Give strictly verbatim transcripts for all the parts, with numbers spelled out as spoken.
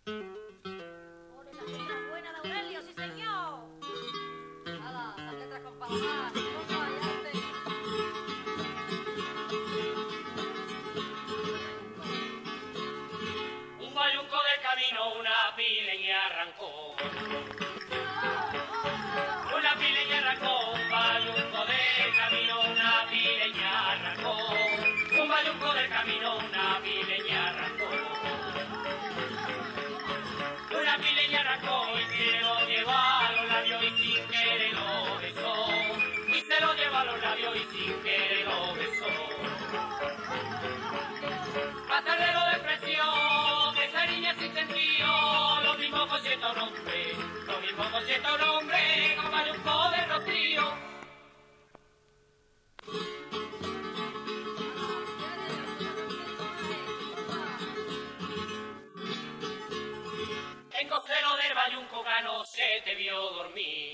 Pone las letras buenas de Aurelio, sí señor. Nada, esas letras con paladar, no fallarte. Un bayunco del camino, una pileña arrancó. Una pileña arrancó, un bayunco del camino, una pileña arrancó. Un bayunco del camino, una pileña arrancó. Una pileña arrancó y se lo llevó a los labios y sin querer lo besó. Y se lo llevó a los labios y sin querer lo besó. Pasarelo de presión, esa niña sin sentido, lo mismo con cierto nombre, lo mismo con cierto nombre, con bayunco de rocío. En costero del bayunco Cano se te vio dormir.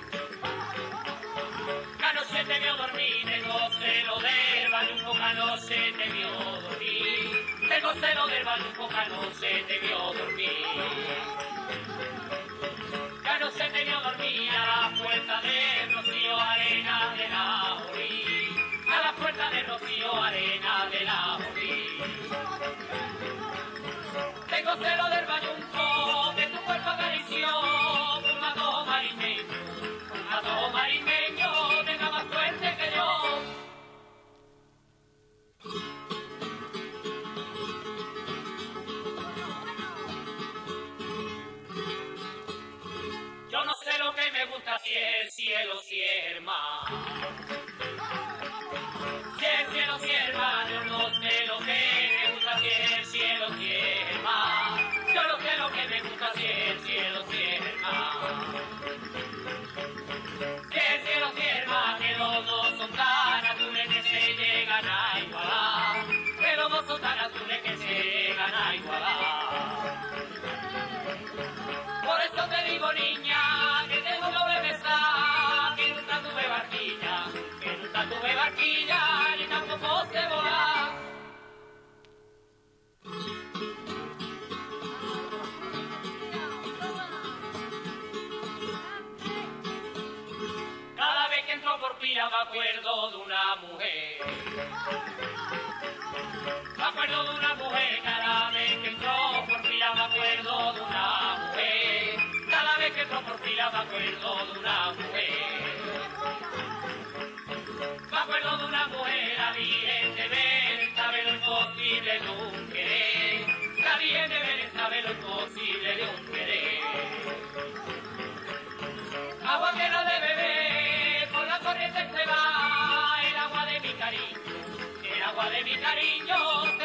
Cano se te vio dormir, en costero del bayunco Cano se te vio dormir. En costero del bayunco Cano se te vio dormir. Cano se te vio dormir a la puerta de Rocío, arena de la orilla. A la puerta de Rocío, arena de la orilla. Tengo celo del bayunco, que tu cuerpo acarició, un gato marineño, un gato marineño, tenga más suerte que yo. Yo no sé lo que me gusta, si el cielo, si el mar. Si el cielo, si el mar, yo no sé lo que me gusta, si el cielo, si el mar. Yo no sé lo que me gusta, si el cielo, si el mar. Si el cielo, si el mar, que los dos son tan azules que se llegan a igualar. Que los dos son tan azules que se llegan a igualar. Por eso te digo, niña, que tengo doble besar, que nunca tuve barquilla, que nunca tuve barquilla, ni tampoco sé volar. Cada vez que entro por Pira me acuerdo de una mujer. Me acuerdo de una mujer, cada vez que entro por Pira me acuerdo de una mujer. Cada vez que entro por Pira me acuerdo de una mujer. Me acuerdo de una mujer, la Virgen de Belén sabe lo imposible de un querer. La Virgen de Belén sabe lo imposible de un querer. Agua que no de beber, por la corriente se va, el agua de mi cariño, el agua de mi cariño.